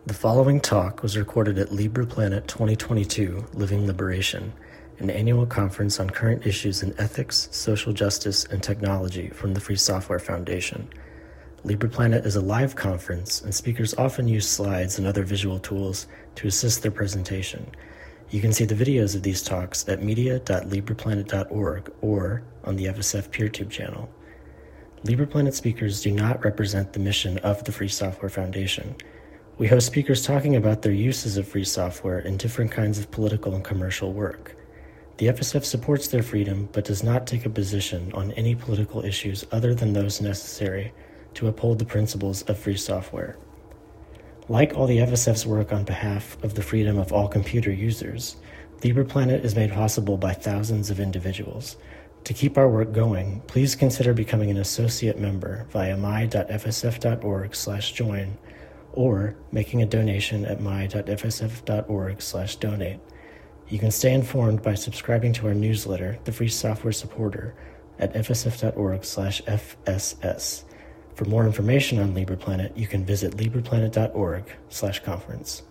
The following talk was recorded at LibrePlanet 2022 Living Liberation, an annual conference on current issues in ethics, social justice, and technology from the Free Software Foundation. LibrePlanet is a live conference, and speakers often use slides and other visual tools to assist their presentation. You can see the videos of these talks at media.libreplanet.org or on the FSF PeerTube channel. LibrePlanet speakers do not represent the mission of the Free Software Foundation. We host speakers talking about their uses of free software in different kinds of political and commercial work. The FSF supports their freedom but does not take a position on any political issues other than those necessary to uphold the principles of free software. Like all the FSF's work on behalf of the freedom of all computer users, LibrePlanet is made possible by thousands of individuals. To keep our work going, please consider becoming an associate member via my.fsf.org/join or making a donation at my.fsf.org/donate. You can stay informed by subscribing to our newsletter, The Free Software Supporter, at fsf.org/FSS. For more information on LibrePlanet, you can visit libreplanet.org/conference.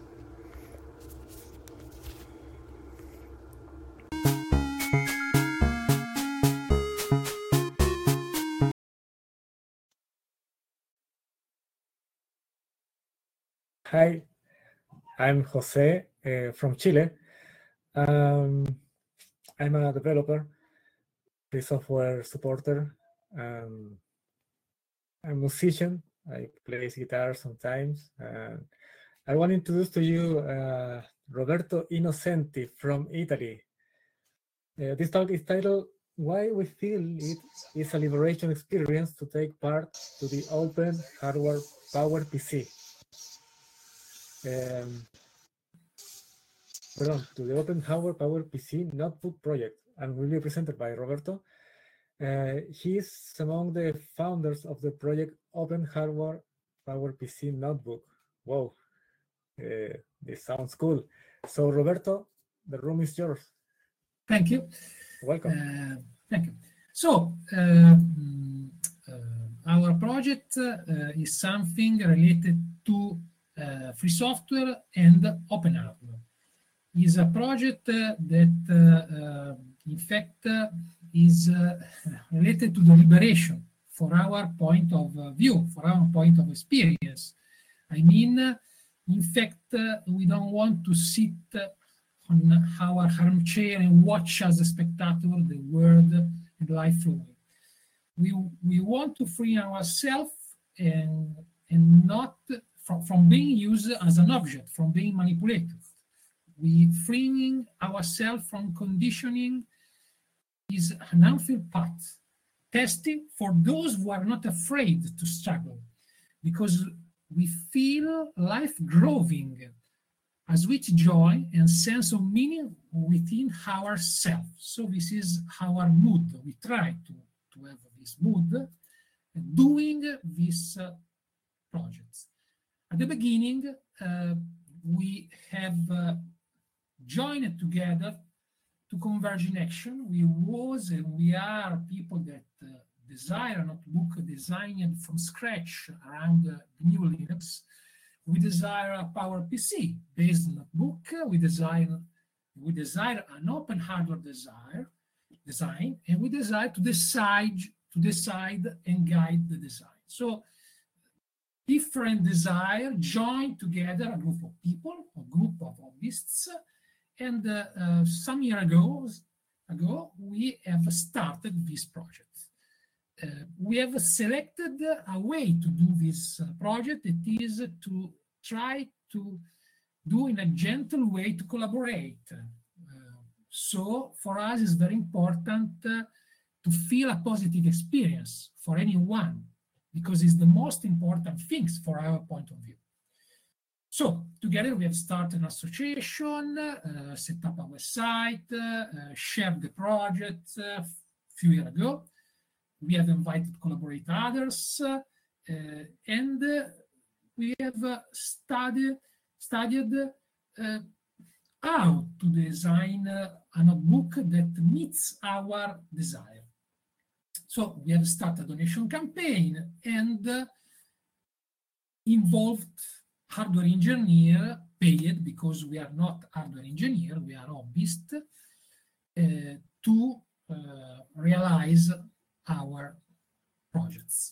Hi, I'm Jose from Chile. I'm a developer, free software supporter. I'm a musician. I play guitar sometimes. I want to introduce to you Roberto Innocenti from Italy. This talk is titled, Why We Feel It is a Liberation Experience to Take Part to the Open Hardware Power PC. To the Open Hardware Power PC Notebook project, and will be presented by Roberto. He is among the founders of the project Open Hardware Power PC Notebook. Wow, this sounds cool. So Roberto, the room is yours. Thank you. Welcome. Thank you. So our project is something related to free software and open hardware. Is a project that, in fact, is related to the liberation for our point of view, for our point of experience. I mean, in fact, we don't want to sit on our armchair and watch as a spectator the world and life flowing. We want to free ourselves and not from being used as an object, from being manipulated. We freeing ourselves from conditioning is an unfair path. Testing for those who are not afraid to struggle, because we feel life growing as with joy and sense of meaning within ourselves. So this is our mood. We try to have this mood doing these projects. At the beginning, we have joined together to converge in action. We was and we are people that desire a notebook designed from scratch around the new Linux. We desire a Power PC based notebook. We desire an open hardware design, and we desire to decide and guide the design. So different desire join together, a group of people, a group of hobbyists, and some year ago, we have started this project. We have selected a way to do this project. It is to try to do in a gentle way to collaborate. So for us, it's very important to feel a positive experience for anyone, because it's the most important things for our point of view. So together we have started an association, set up a website, shared the project a few years ago. We have invited to collaborate others, and we have studied how to design a notebook that meets our desire. So we have started a donation campaign and involved hardware engineer paid, because we are not hardware engineer, we are hobbyists, to realize our projects.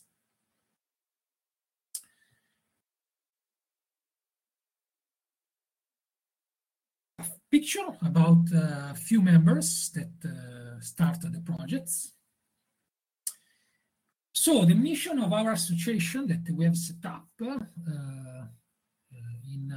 A picture about a few members that started the projects. So the mission of our association that we have set up in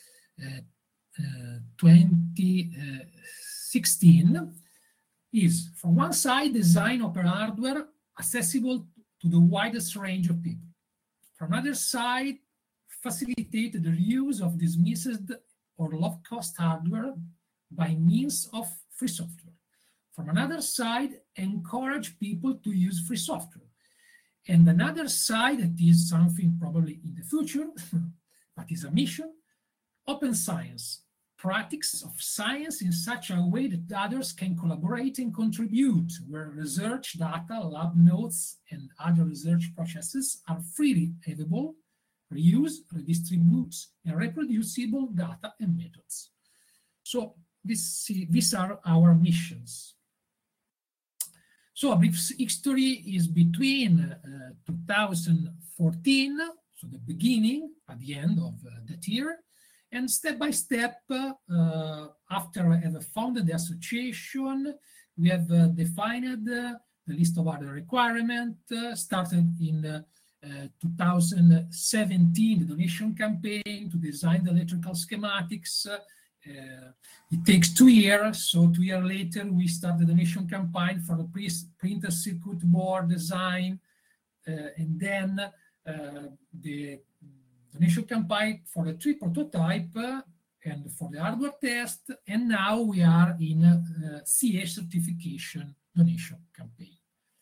2016 is, from one side, design open hardware accessible to the widest range of people. From another side, facilitate the reuse of dismissed or low-cost hardware by means of free software. From another side, encourage people to use free software. And another side, that is something probably in the future, but is a mission, open science, practice of science in such a way that others can collaborate and contribute, where research data, lab notes, and other research processes are freely available, reused, redistributed, and reproducible data and methods. So these are our missions. So a brief history is between 2014, so the beginning, at the end of that year, and step by step, after I have founded the association, we have defined the list of other requirements, started in 2017, the donation campaign to design the electrical schematics. It takes 2 years, so 2 years later, we start the donation campaign for the printed circuit board design, and then the donation campaign for the 3 prototype and for the hardware test, and now we are in CA certification donation campaign.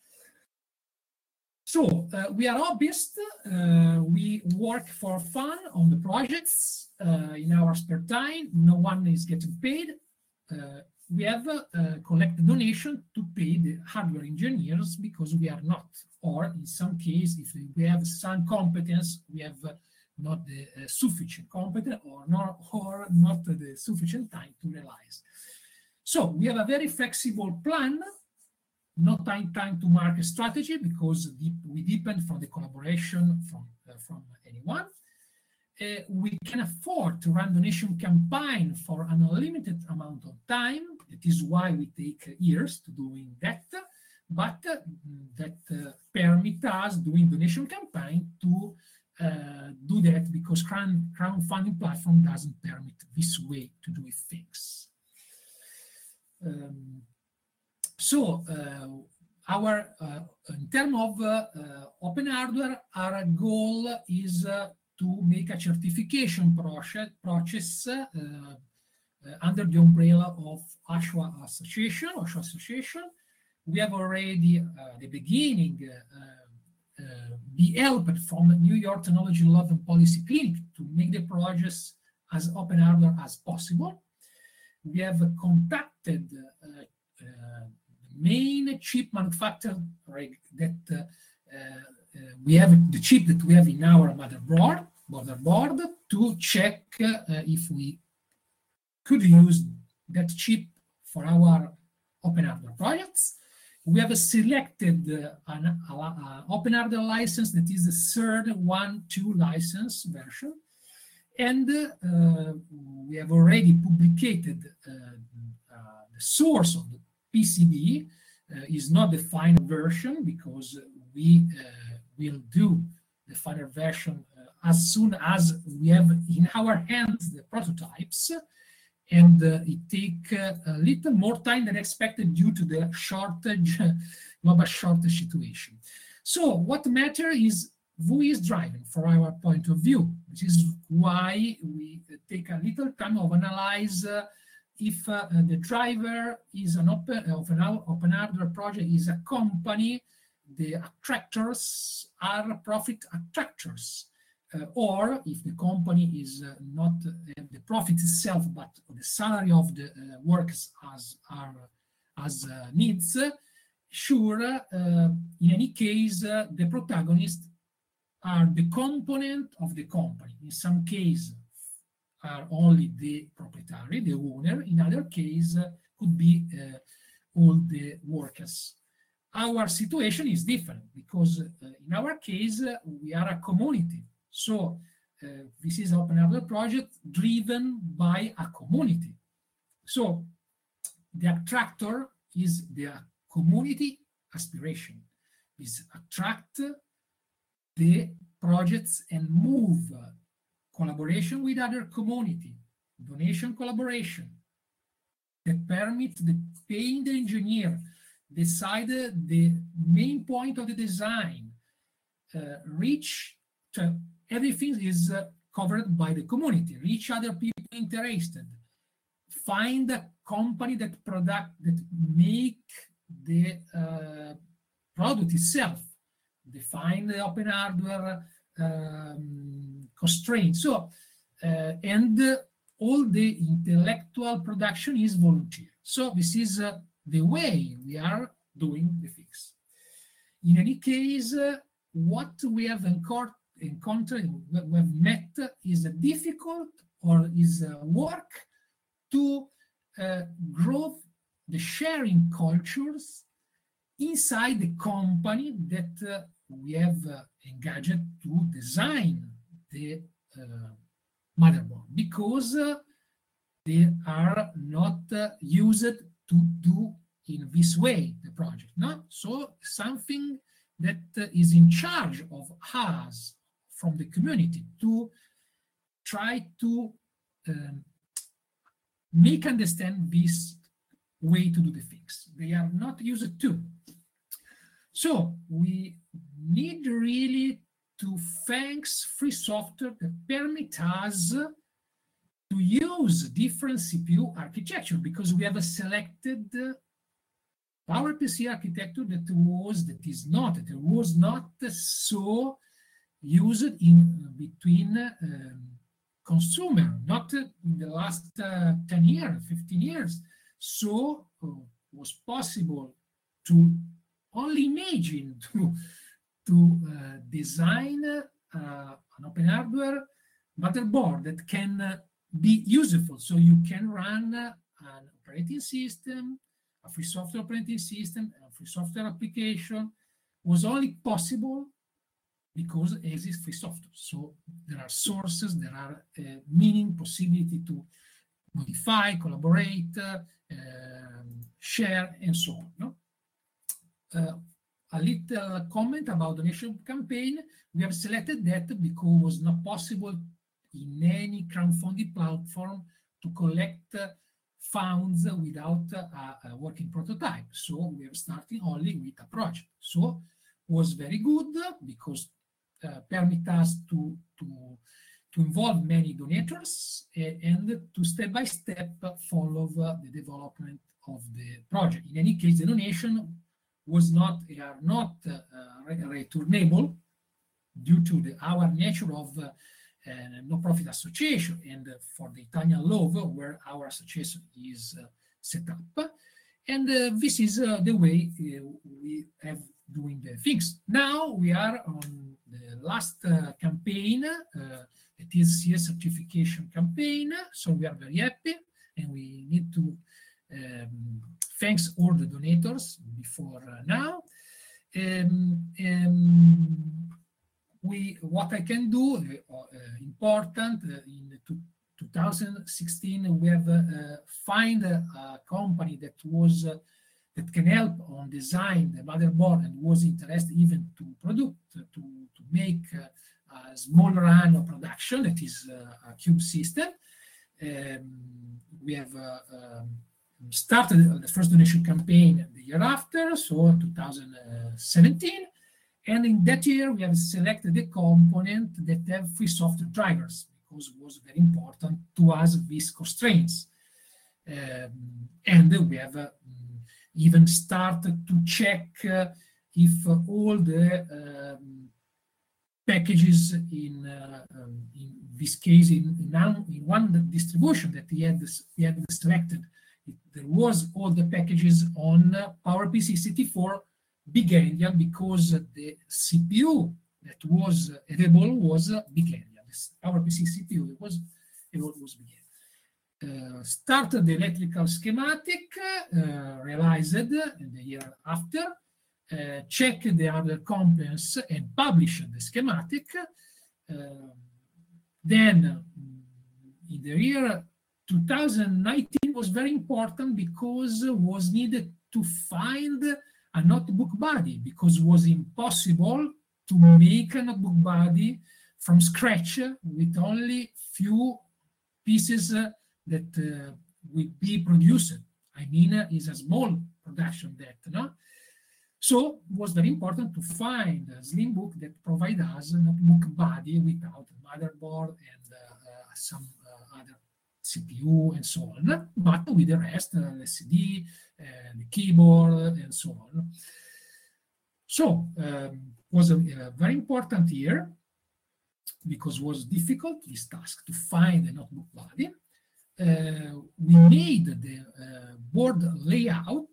So we are hobbyists. We work for fun on the projects in our spare time. No one is getting paid. We have collected donation to pay the hardware engineers because we are not, or in some cases, if we have some competence, we have not the sufficient competence or not the sufficient time to realize. So we have a very flexible plan, not time to market strategy, because we depend from the collaboration from anyone. We can afford to run donation campaign for an unlimited amount of time. That is why we take years to doing that, but that permit us doing donation campaign to do that, because crowdfunding platform doesn't permit this way to do things. So our in terms of open hardware, our goal is to make a certification process under the umbrella of OSHWA Association. We have already the beginning be helped from New York Technology Law and Policy Clinic to make the projects as open hardware as possible. We have contacted main chip manufacturer that we have the chip that we have in our motherboard to check if we could use that chip for our open hardware projects. We have selected an open hardware license that is the third 1.2 license version, and we have already published the source of the PCB. Is not the final version, because we will do the final version as soon as we have in our hands the prototypes, and it takes a little more time than expected due to the global shortage situation. So what matters is who is driving from our point of view, which is why we take a little time of analyze if the driver is an open hardware project is a company, the attractors are profit attractors, or if the company is not the profit itself, but the salary of the workers as needs, sure, in any case, the protagonists are the component of the company. In some case, are only the proprietary, the owner. In other case, could be all the workers. Our situation is different because in our case, we are a community. So this is an open hardware project driven by a community. So the attractor is the community aspiration, is attract the projects and move collaboration with other community, donation collaboration that permits the paying the engineer, decide the main point of the design, reach to everything is covered by the community, reach other people interested, find a company that make the product itself, define the open hardware constraints. So, and all the intellectual production is volunteer. So this is the way we are doing the things. In any case, what we have encountered, we have met is a difficult or is a work to grow the sharing cultures inside the company that we have engaged to design the motherboard, because they are not used to do in this way the project. No? So something that is in charge of us from the community to try to make understand this way to do the things. They are not used to. So we need really to thank free software that permit us to use different CPU architecture, because we have selected PowerPC architecture that was not so used in between consumer, not in the last 10 years, 15 years. So was possible to only imagine to design an open hardware motherboard that can be useful. So you can run an operating system, a free software operating system, a free software application. Was only possible because it exists free software. So there are sources, there are meaning, possibility to modify, collaborate, share, and so on. No? A little comment about donation campaign. We have selected that because it was not possible in any crowdfunding platform to collect funds without a working prototype. So we are starting only with a project. So it was very good because permit us to involve many donors and to step by step follow the development of the project. In any case, the donation are not returnable due to our nature of no-profit association and for the Italian law where our association is set up. And this is the way we have doing the things. Now we are on the last campaign, it is CS certification campaign. So we are very happy, and we need to thanks all the donors before now. What I can do, important, in 2016, we have find a company that can help on design the motherboard and was interested even to make a small run of production, that is a cube system. We have started the first donation campaign the year after, so 2017. And in that year, we have selected the component that have free software drivers, because it was very important to us these constraints. And we have even started to check if all the packages in this case, in one distribution that he had selected, there was all the packages on PowerPC CT4 Big Endian, because the CPU that was available was Big Endian. This PowerPC CPU was was began. Started the electrical schematic, realized in the year after, checked the other components and published the schematic. Then in the year 2019 was very important because was needed to find a notebook body, because it was impossible to make a notebook body from scratch with only few pieces that will be produced. I mean, it's a small production that, no? So it was very important to find a slim book that provides us a notebook body without motherboard and some other CPU and so on, but with the rest, the CD, the keyboard, and so on. So was a very important year because it was difficult, this task, to find a notebook body. We made the board layout,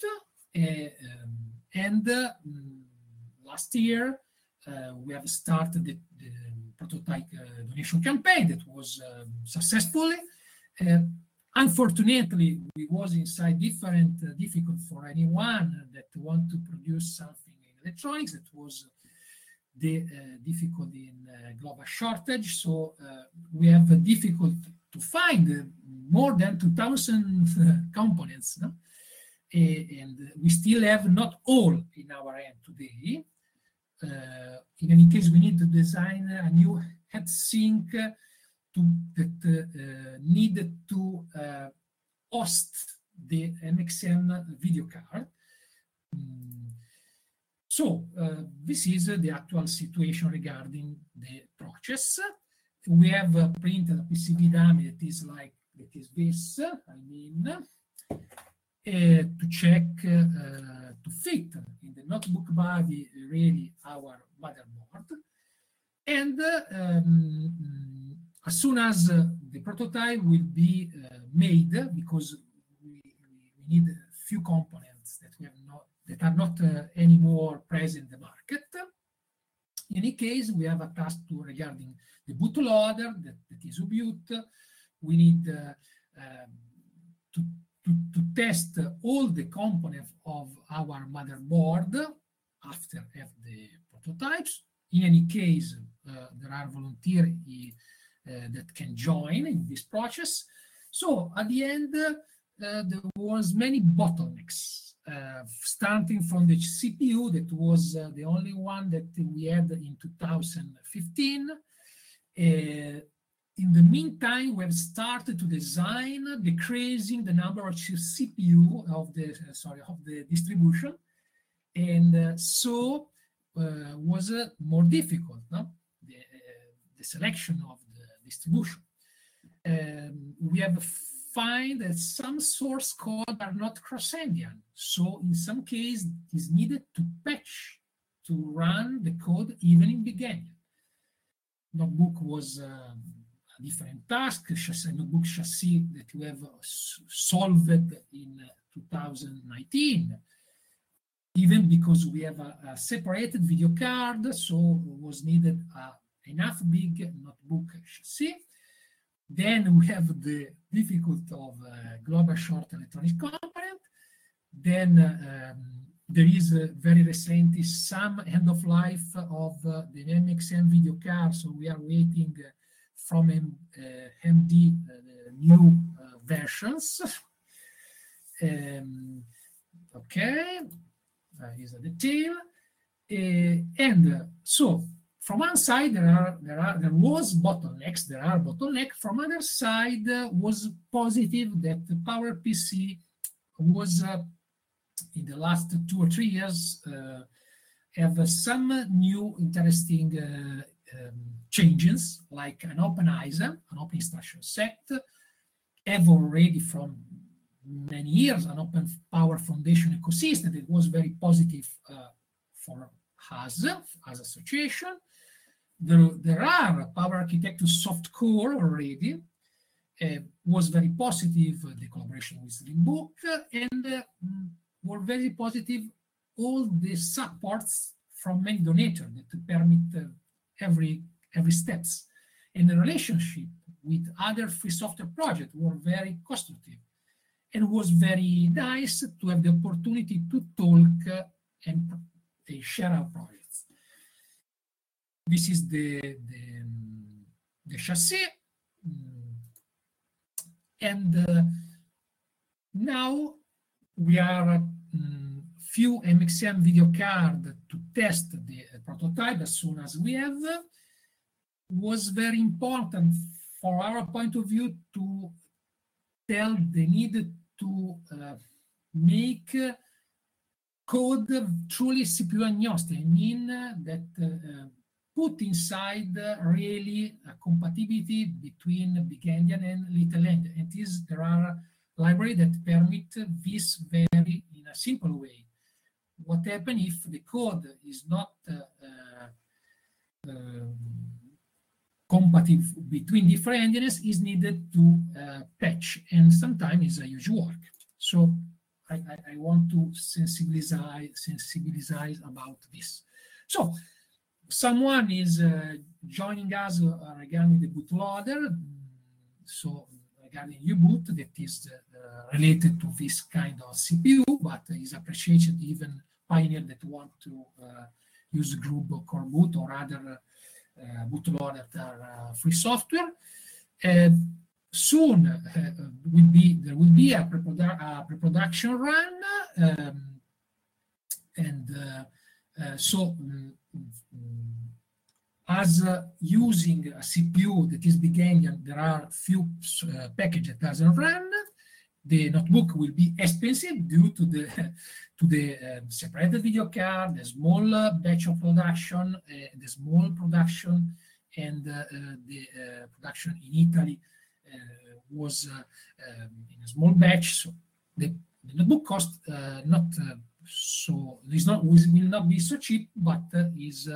and last year we have started the prototype donation campaign that was successful. Unfortunately, we was inside difficult for anyone that want to produce something in electronics. That was the difficulty in global shortage. So we have a difficult to find more than 2,000 components, no? And we still have not all in our hand today. In any case, we need to design a new heatsink that needed to host the MXM video card. So this is the actual situation regarding the process. We have printed a PCB dummy that is this. I mean, to check to fit in the notebook body really our motherboard, and as soon as the prototype will be made, because we need a few components that we have that are not anymore present in the market. In any case, we have a task regarding the bootloader that is U-Boot. We need to test all the components of our motherboard after have the prototypes. In any case, there are volunteers that can join in this process. So at the end, there was many bottlenecks, starting from the CPU that was the only one that we had in 2015. In the meantime, we have started to design decreasing the number of CPU of the distribution, and so was more difficult, no? The selection of the distribution. We have find that some source code are not cross-endian, so in some case it is needed to patch to run the code even in beginning. Notebook was a different task, notebook chassis that we have solved in 2019, even because we have a separated video card, so was needed enough big notebook chassis. Then we have the difficulty of global short electronic component. Then there is very recently some end of life of the MXM video card, so we are waiting from MD new versions. Okay, here's a detail, and so from one side there was bottlenecks. There are bottlenecks. From other side was positive that the PowerPC was in the last 2 or 3 years have some new interesting changes, like an open ISA, an open instruction set, have already from many years an open power foundation ecosystem that was very positive for us as association. There are power architecture soft core already, was very positive the collaboration with Slimbook, and were very positive all the supports from many donators that permit every steps. And the relationship with other free software projects were very constructive. And it was very nice to have the opportunity to talk and share our projects. This is the chassis. And now we are few MXM video card to test the prototype as soon as we have. Was very important for our point of view to tell the need to make code truly CPU agnostic. I mean that put inside really a compatibility between big endian and little endian. And there are libraries that permit this very in a simple way. What happens if the code is not compatible between different endians is needed to patch, and sometimes it's a huge work. So I want to sensibilize about this. So someone is joining us regarding the bootloader. So regarding U-boot, that is related to this kind of CPU, but is appreciated even pioneer that want to use Grub or Coreboot or other bootloader that are free software. Soon there will be a pre-production run, as using a CPU that is big endian, there are few packages that doesn't run. The notebook will be expensive due to the separated video card, the small batch of production, the small production, and the production in Italy was in a small batch. So the notebook cost will not be so cheap, but is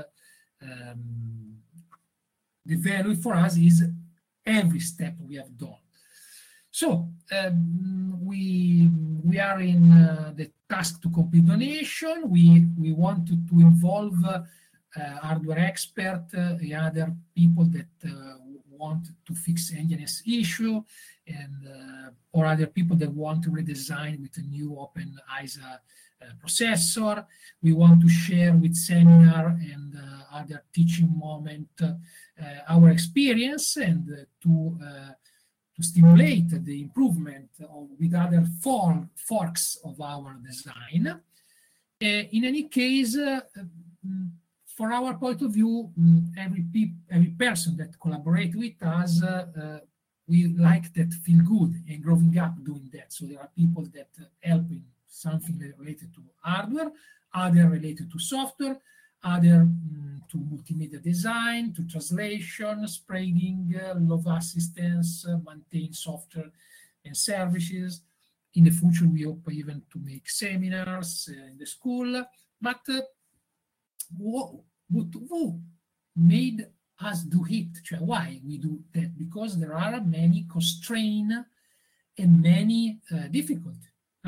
the value for us is every step we have done. So we are in the task to complete donation. We wanted to involve hardware expert, other people that want to fix engineers issue, and or other people that want to redesign with a new open ISA processor. We want to share with seminar and other teaching moment our experience, and to stimulate the improvement with other forks of our design. In any case, for our point of view, every person that collaborates with us, we like that feel good and growing up doing that. So there are people that help in something related to hardware, other related to software, other to multimedia design, to translation, spreading, log assistance, maintain software and services. In the future, we hope even to make seminars in the school. But who made us do it? Why we do that? Because there are many constraints and many difficulties.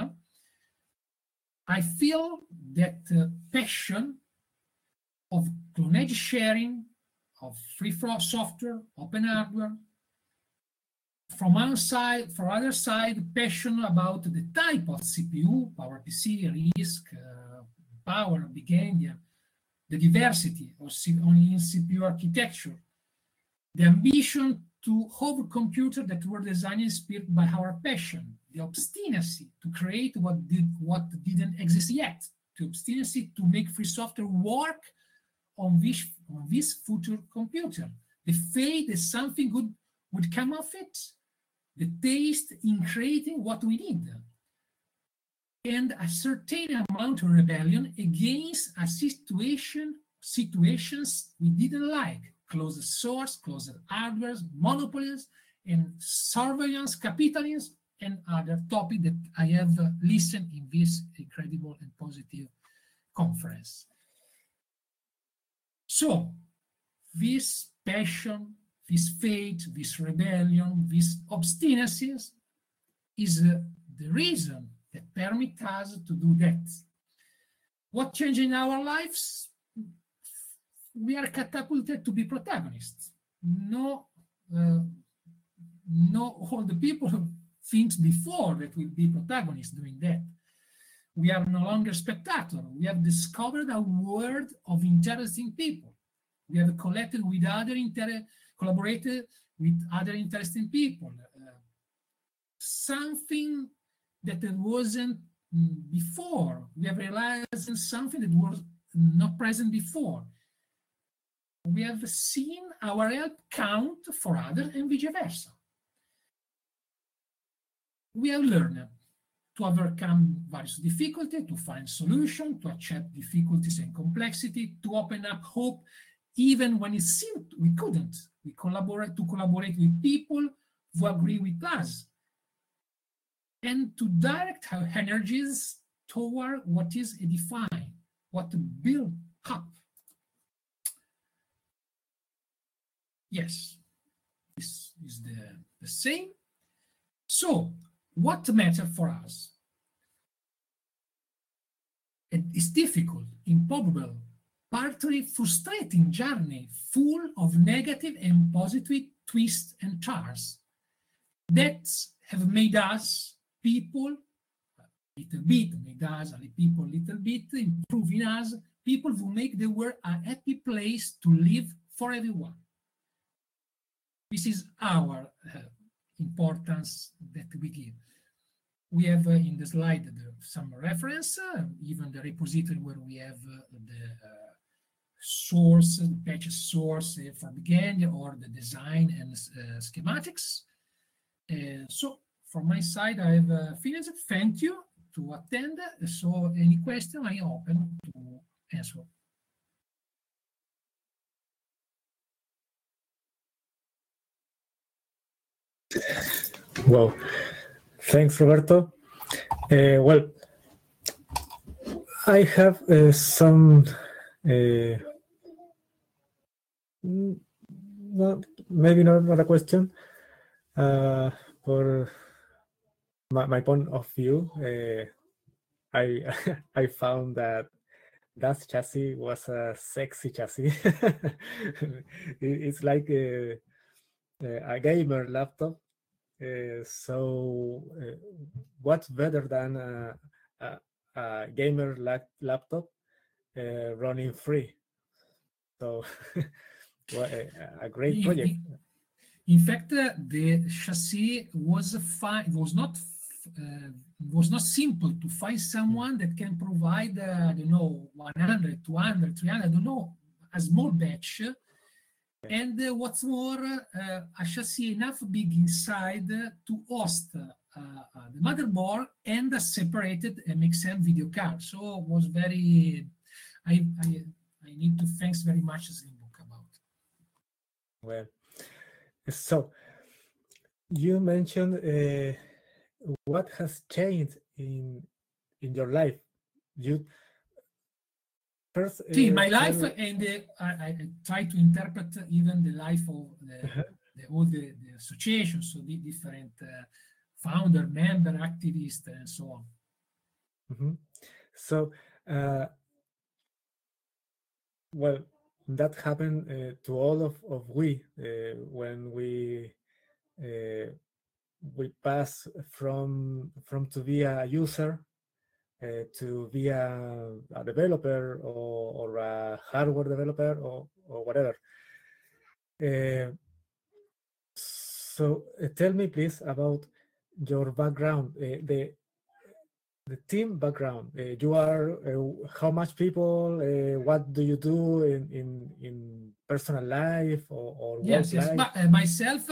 I feel that passion of knowledge sharing, of free software, open hardware. From our side, for other side, passion about the type of CPU, PowerPC, RISC, Power, big endian, the diversity of CPU architecture, the ambition to have a computer that were designed inspired by our passion, the obstinacy to create what didn't exist yet, the obstinacy to make free software work on this future computer, the faith that something good would come of it, the taste in creating what we need, and a certain amount of rebellion against a situations we didn't like, closed source, closed hardware, monopolies, and surveillance capitalism, and other topics that I have listened in this incredible and positive conference. So this passion, this faith, this rebellion, this obstinacies is the reason that permit us to do that. What changed in our lives? We are catapulted to be protagonists. No not all the people who think before that will be protagonists doing that. We are no longer spectators. We have discovered a world of interesting people. We have collaborated with other interesting people. Something that wasn't before. We have realized something that was not present before. We have seen our help count for others and vice versa. We have learned to overcome various difficulties, to find solutions, to accept difficulties and complexity, to open up hope, even when it seemed we couldn't. We collaborate with people who agree with us, and to direct our energies toward what is edifying, what to build up. Yes, this is the same. So, what matters for us? It is difficult, improbable, partly frustrating journey full of negative and positive twists and turns that have made us people a little bit, improving us, people who make the world a happy place to live for everyone. This is our importance that we give. We have in the slide some reference, even the repository where we have the source, the patch source for beginning, or the design and schematics. So from my side, I have finished. Thank you to attend. So any question, I open to answer. Well, thanks, Roberto. Well, I have some, maybe not a question, for my point of view. I found that chassis was a sexy chassis. It's like a gamer laptop. So what's better than a gamer laptop running free? So a great project. In fact, the chassis was was not simple to find someone that can provide, I don't know, 100, 200, 300, I don't know, a small batch. And what's more, a chassis enough big inside to host the motherboard and a separated MXM video card. So it was very, I need to thanks very much Slimbook about. Well, so you mentioned what has changed in your life. You first, my life, and I try to interpret even the life of all the association, so the different founder, member, activist, and so on. Mm-hmm. So, well, that happened to all of we when we pass from to be a user to be a developer or a hardware developer or whatever. So tell me please about your background, the team background. You are how much people? What do you do in personal life or yes, work life? But, myself,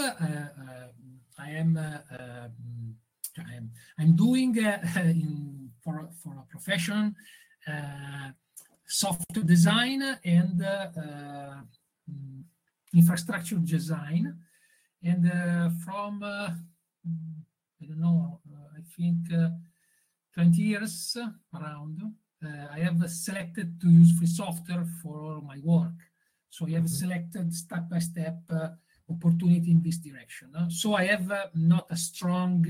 I'm doing for a profession software design and infrastructure design, and from I don't know, I think 20 years around, I have selected to use free software for all my work. So I have selected step-by-step opportunity in this direction. So I have not a strong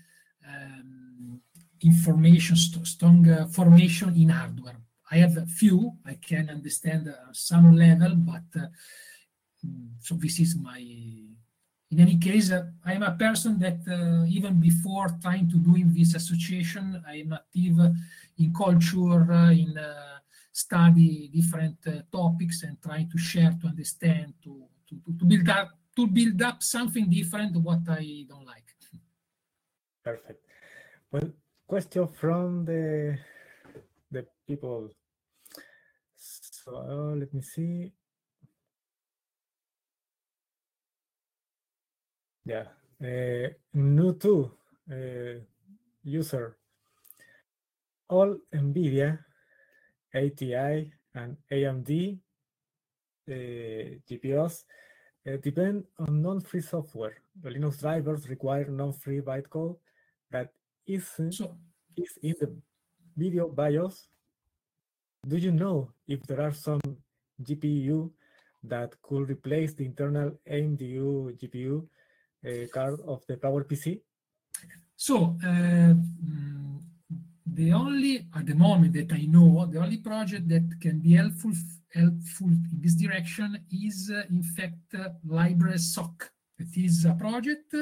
strong formation in hardware. I have a few, I can understand some level, but so this is my in any case, I am a person that even before trying to doing this association, I am active in culture, in study different topics and trying to share, to understand, to build up something different what I don't like. Perfect. Well, question from the people. So let me see. Yeah, new2 user. All NVIDIA, ATI, and AMD GPUs depend on non-free software. The Linux drivers require non-free bytecode that is in the video BIOS. Do you know if there are some GPU that could replace the internal AMD GPU card of the PowerPC? So the only, at the moment that I know, the only project that can be helpful in this direction is in fact LibreSoC. It is a project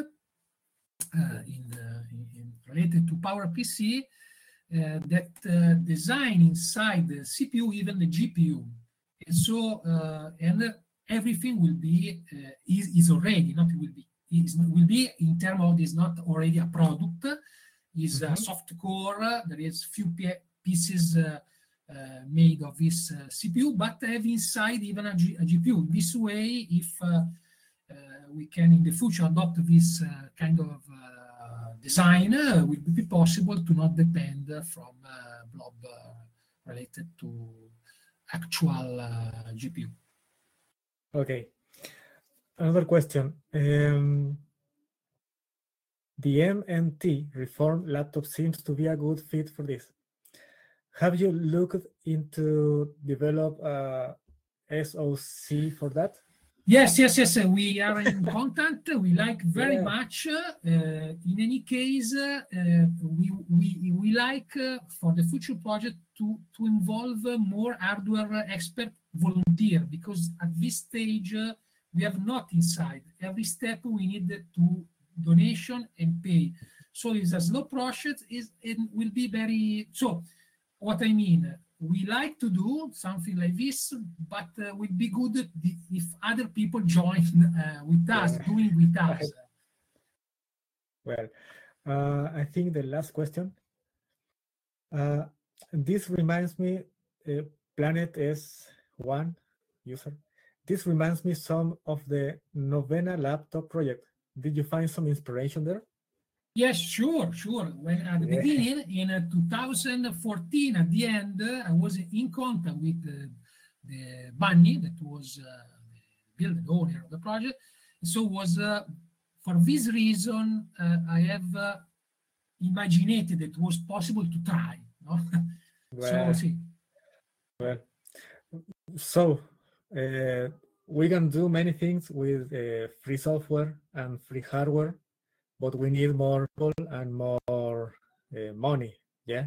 related to PowerPC that design inside the CPU, even the GPU. And so, and everything will be, is already, not will be, will be in terms of, is not already a product, is a soft core, there is few pieces made of this CPU, but have inside even a GPU. This way, if we can in the future adopt this kind of design, will be possible to not depend from blob related to actual GPU. Okay. Another question. The MNT reform laptop seems to be a good fit for this. Have you looked into develop a SoC for that? Yes. We are in contact. We like very much. In any case, we like for the future project to involve more hardware expert volunteer, because at this stage we have not inside. Every step we need to donation and pay. So it's a slow process. It will be very. So what I mean. We like to do something like this, but it would be good if other people join with us, doing with us. Well, I think the last question. This reminds me, Planet S1 user. This reminds me some of the Novena laptop project. Did you find some inspiration there? Yes, sure. When at the beginning, in 2014, at the end, I was in contact with the Bunny, that was the owner of the project. So was for this reason I have imagined that it was possible to try. No? So we can do many things with free software and free hardware, but we need more people and more money, yeah?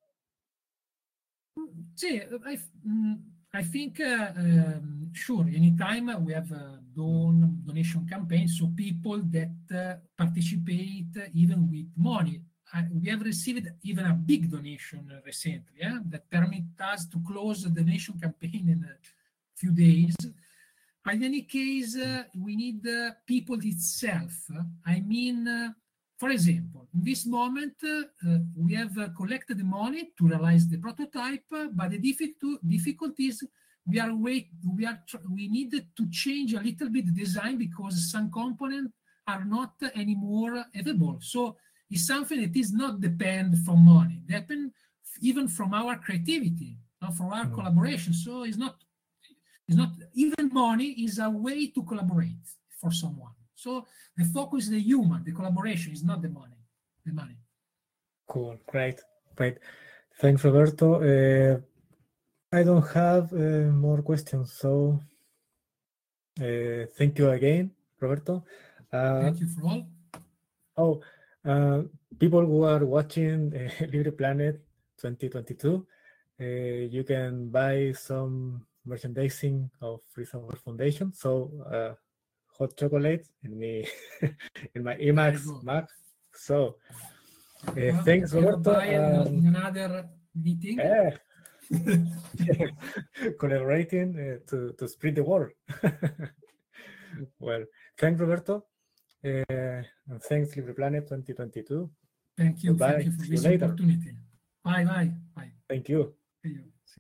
See, I think, sure, anytime we have done donation campaigns, so people that participate even with money. We have received even a big donation recently, that permit us to close the donation campaign in a few days. But in any case, we need people itself. I mean, for example, in this moment, we have collected the money to realize the prototype, but the difficulty is we need to change a little bit the design because some components are not anymore available. So it's something that is not depend from money, depend even from our creativity, from our collaboration. So it's not even money is a way to collaborate for someone. So the focus is the human, the collaboration is not the money. Cool, great. Thanks, Roberto. I don't have more questions, so thank you again, Roberto. Thank you for all. People who are watching LibrePlanet 2022, you can buy some merchandising of Free Software Foundation. So hot chocolate in me in my Emacs Mac. So thanks, Roberto. In another meeting. Collaborating to spread the word. Well, thanks, Roberto. And thanks, LibrePlanet 2022. Thank you. Goodbye. Thank you for See this you later. opportunity. Bye. Thank you. See you.